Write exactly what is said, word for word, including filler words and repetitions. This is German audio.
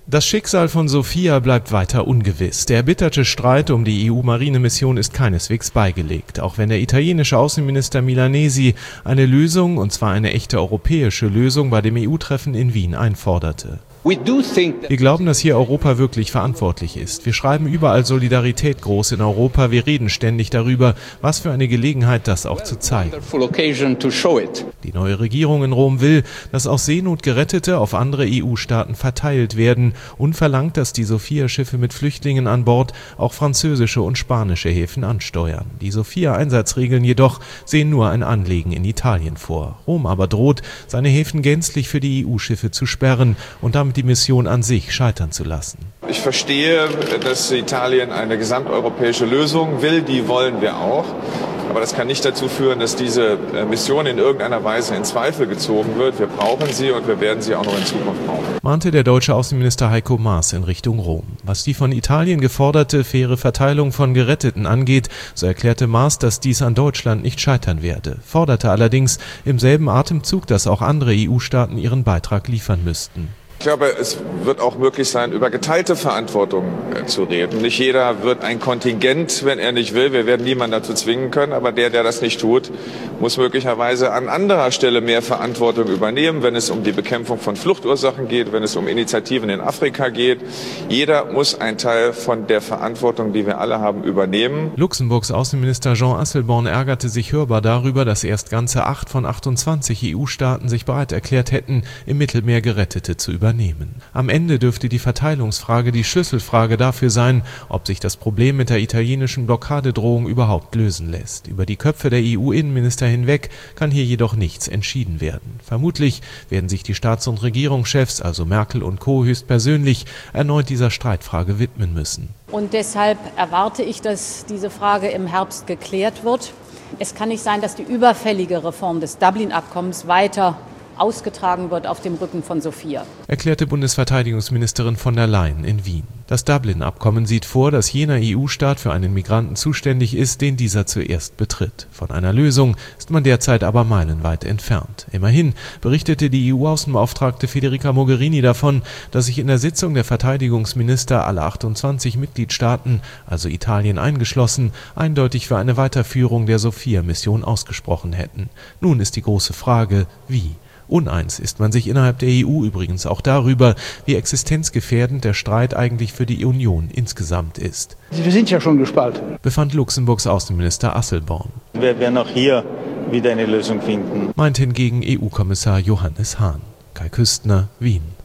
Das Schicksal von Sophia bleibt weiter ungewiss. Der erbitterte Streit um die E U-Marinemission ist keineswegs beigelegt, auch wenn der italienische Außenminister Milanesi eine Lösung, und zwar eine echte europäische Lösung, bei dem E U-Treffen in Wien einforderte. Wir glauben, dass hier Europa wirklich verantwortlich ist. Wir schreiben überall Solidarität groß in Europa. Wir reden ständig darüber. Was für eine Gelegenheit, das auch zu zeigen. Die neue Regierung in Rom will, dass aus Seenot Gerettete auf andere E U-Staaten verteilt werden und verlangt, dass die Sophia-Schiffe mit Flüchtlingen an Bord auch französische und spanische Häfen ansteuern. Die Sophia-Einsatzregeln jedoch sehen nur ein Anlegen in Italien vor. Rom aber droht, seine Häfen gänzlich für die E U-Schiffe zu sperren und damit die Mission an sich scheitern zu lassen. Ich verstehe, dass Italien eine gesamteuropäische Lösung will, die wollen wir auch. Aber das kann nicht dazu führen, dass diese Mission in irgendeiner Weise in Zweifel gezogen wird. Wir brauchen sie und wir werden sie auch noch in Zukunft brauchen. Mahnte der deutsche Außenminister Heiko Maas in Richtung Rom. Was die von Italien geforderte faire Verteilung von Geretteten angeht, so erklärte Maas, dass dies an Deutschland nicht scheitern werde, forderte allerdings im selben Atemzug, dass auch andere E U-Staaten ihren Beitrag liefern müssten. Ich glaube, es wird auch möglich sein, über geteilte Verantwortung äh, zu reden. Nicht jeder wird ein Kontingent, wenn er nicht will. Wir werden niemanden dazu zwingen können. Aber der, der das nicht tut, muss möglicherweise an anderer Stelle mehr Verantwortung übernehmen, wenn es um die Bekämpfung von Fluchtursachen geht, wenn es um Initiativen in Afrika geht. Jeder muss einen Teil von der Verantwortung, die wir alle haben, übernehmen. Luxemburgs Außenminister Jean Asselborn ärgerte sich hörbar darüber, dass erst ganze acht von achtundzwanzig E U-Staaten sich bereit erklärt hätten, im Mittelmeer Gerettete zu übernehmen. Am Ende dürfte die Verteilungsfrage die Schlüsselfrage dafür sein, ob sich das Problem mit der italienischen Blockadedrohung überhaupt lösen lässt. Über die Köpfe der E U-Innenminister hinweg kann hier jedoch nichts entschieden werden. Vermutlich werden sich die Staats- und Regierungschefs, also Merkel und Co., höchstpersönlich erneut dieser Streitfrage widmen müssen. Und deshalb erwarte ich, dass diese Frage im Herbst geklärt wird. Es kann nicht sein, dass die überfällige Reform des Dublin-Abkommens weiter ausgetragen wird auf dem Rücken von Sophia, erklärte Bundesverteidigungsministerin von der Leyen in Wien. Das Dublin-Abkommen sieht vor, dass jener E U-Staat für einen Migranten zuständig ist, den dieser zuerst betritt. Von einer Lösung ist man derzeit aber meilenweit entfernt. Immerhin berichtete die E U-Außenbeauftragte Federica Mogherini davon, dass sich in der Sitzung der Verteidigungsminister aller achtundzwanzig Mitgliedstaaten, also Italien eingeschlossen, eindeutig für eine Weiterführung der Sophia-Mission ausgesprochen hätten. Nun ist die große Frage, wie? Uneins ist man sich innerhalb der E U übrigens auch darüber, wie existenzgefährdend der Streit eigentlich für die Union insgesamt ist. Wir sind ja schon gespalten, befand Luxemburgs Außenminister Asselborn. Wir werden auch hier wieder eine Lösung finden, meint hingegen E U-Kommissar Johannes Hahn. Kai Küstner, Wien.